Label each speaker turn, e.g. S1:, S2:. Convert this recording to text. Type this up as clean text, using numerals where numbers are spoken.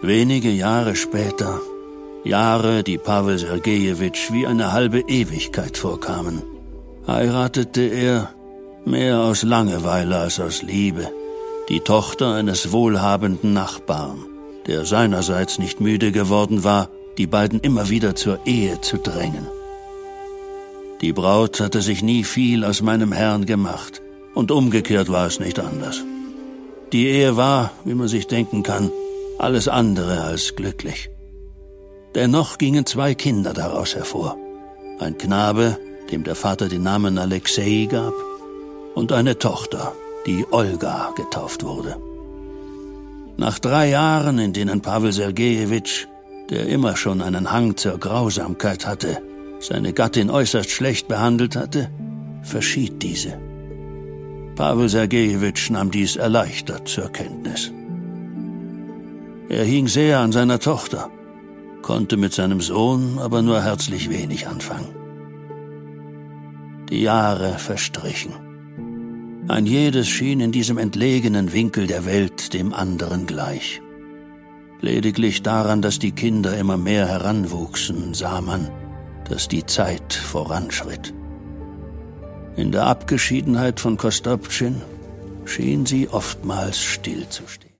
S1: Wenige Jahre später, Jahre, die Pawel Sergejewitsch wie eine halbe Ewigkeit vorkamen, heiratete er, mehr aus Langeweile als aus Liebe, die Tochter eines wohlhabenden Nachbarn, der seinerseits nicht müde geworden war, die beiden immer wieder zur Ehe zu drängen. Die Braut hatte sich nie viel aus meinem Herrn gemacht, und umgekehrt war es nicht anders. Die Ehe war, wie man sich denken kann, alles andere als glücklich. Dennoch gingen 2 Kinder daraus hervor. Ein Knabe, dem der Vater den Namen Alexei gab, und eine Tochter, die Olga getauft wurde. Nach 3 Jahren, in denen Pawel Sergejewitsch, der immer schon einen Hang zur Grausamkeit hatte, seine Gattin äußerst schlecht behandelt hatte, verschied diese. Pawel Sergejewitsch nahm dies erleichtert zur Kenntnis. Er hing sehr an seiner Tochter, konnte mit seinem Sohn aber nur herzlich wenig anfangen. Die Jahre verstrichen. Ein jedes schien in diesem entlegenen Winkel der Welt dem anderen gleich. Lediglich daran, dass die Kinder immer mehr heranwuchsen, sah man, dass die Zeit voranschritt. In der Abgeschiedenheit von Kostoptschin schien sie oftmals stillzustehen.